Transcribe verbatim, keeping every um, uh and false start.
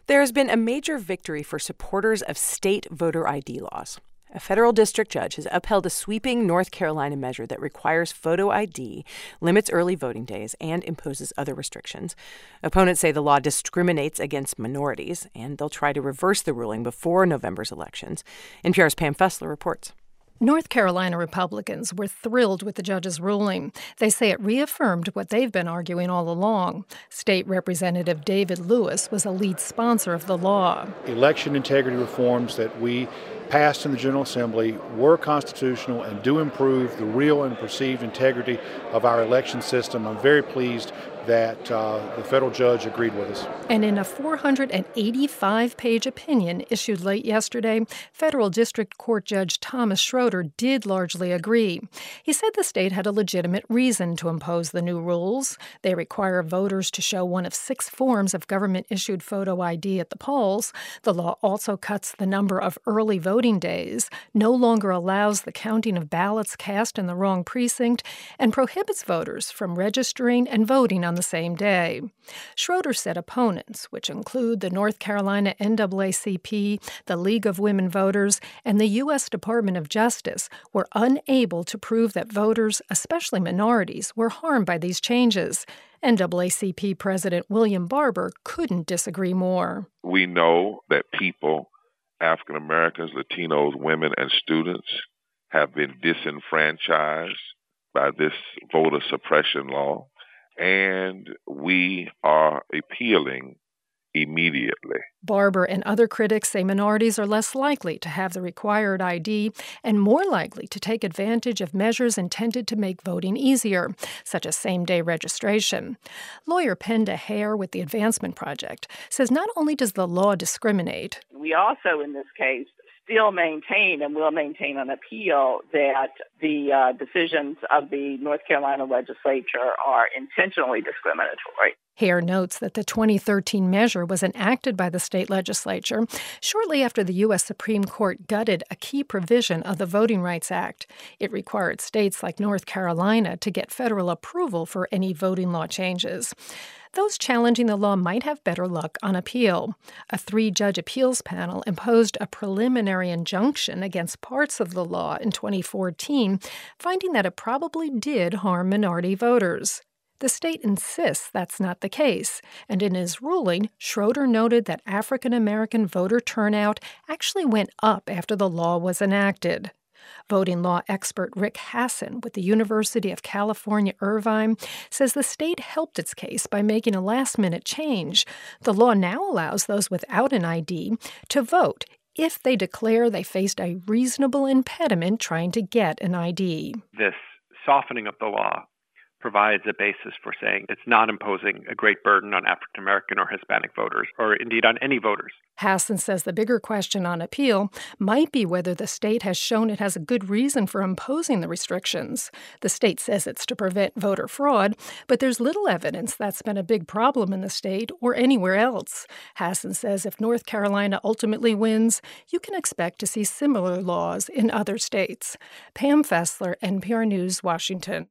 There has been a major victory for supporters of state voter I D laws. A federal district judge has upheld a sweeping North Carolina measure that requires photo I D, limits early voting days, and imposes other restrictions. Opponents say the law discriminates against minorities, and they'll try to reverse the ruling before November's elections. N P R's Pam Fessler reports. North Carolina Republicans were thrilled with the judge's ruling. They say it reaffirmed what they've been arguing all along. State Representative David Lewis was a lead sponsor of the law. Election integrity reforms that we passed in the General Assembly were constitutional and do improve the real and perceived integrity of our election system. I'm very pleased that uh, the federal judge agreed with us. And in a four hundred eighty-five page opinion issued late yesterday, federal district court judge Thomas Schroeder did largely agree. He said the state had a legitimate reason to impose the new rules. They require voters to show one of six forms of government-issued photo I D at the polls. The law also cuts the number of early voting days, no longer allows the counting of ballots cast in the wrong precinct, and prohibits voters from registering and voting on the same day. Schroeder said opponents, which include the North Carolina N double A C P, the League of Women Voters, and the U S Department of Justice, were unable to prove that voters, especially minorities, were harmed by these changes. N double A C P President William Barber couldn't disagree more. We know that people, African Americans, Latinos, women, and students have been disenfranchised by this voter suppression law. And we are appealing immediately. Barber and other critics say minorities are less likely to have the required I D and more likely to take advantage of measures intended to make voting easier, such as same-day registration. Lawyer Penda Hare with the Advancement Project says not only does the law discriminate, we also, in this case, still maintain and will maintain on appeal that the uh, decisions of the North Carolina legislature are intentionally discriminatory. Hare notes that the twenty thirteen measure was enacted by the state legislature shortly after the U S Supreme Court gutted a key provision of the Voting Rights Act. It required states like North Carolina to get federal approval for any voting law changes. Those challenging the law might have better luck on appeal. A three-judge appeals panel imposed a preliminary injunction against parts of the law in twenty fourteen, finding that it probably did harm minority voters. The state insists that's not the case, and in his ruling, Schroeder noted that African American voter turnout actually went up after the law was enacted. Voting law expert Rick Hasson with the University of California, Irvine, says the state helped its case by making a last-minute change. The law now allows those without an I D to vote if they declare they faced a reasonable impediment trying to get an I D. This softening of the law provides a basis for saying it's not imposing a great burden on African American or Hispanic voters, or indeed on any voters. Hasson says the bigger question on appeal might be whether the state has shown it has a good reason for imposing the restrictions. The state says it's to prevent voter fraud, but there's little evidence that's been a big problem in the state or anywhere else. Hasson says if North Carolina ultimately wins, you can expect to see similar laws in other states. Pam Fessler, N P R News, Washington.